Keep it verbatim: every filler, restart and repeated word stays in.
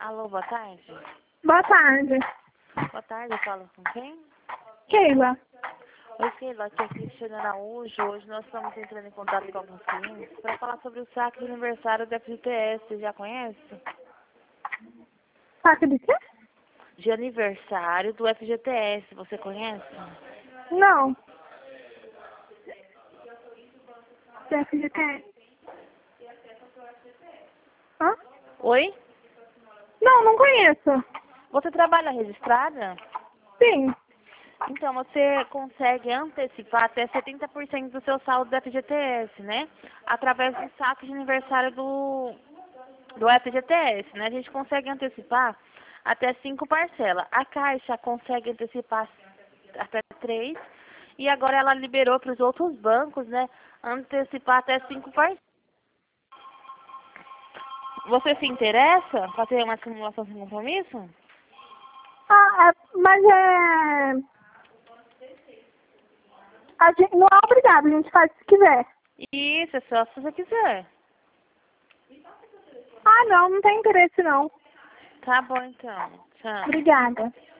Alô, boa tarde. Boa tarde. Boa tarde, eu falo com quem? Keila. Oi, Keila, aqui é Cristiane Araújo. Hoje nós estamos entrando em contato com alguns clientes para falar sobre o saque de aniversário da F G T S. Você já conhece? Saque de quê? De aniversário do F G T S. Você conhece? Não. C F G T. Hã? Oi? Não, não conheço. Você trabalha registrada? Sim. Então, você consegue antecipar até setenta por cento do seu saldo do F G T S, né? Através do saque de aniversário do, do F G T S, né? A gente consegue antecipar até cinco parcelas. A Caixa consegue antecipar até três. E agora ela liberou para os outros bancos, né? Antecipar até cinco parcelas. Você se interessa em fazer uma simulação sem compromisso? Ah, é, mas é... A gente, não é obrigado, a gente faz se quiser. Isso, é só se você quiser. Ah, não, não tem interesse não. Tá bom, então. Tchau. Obrigada.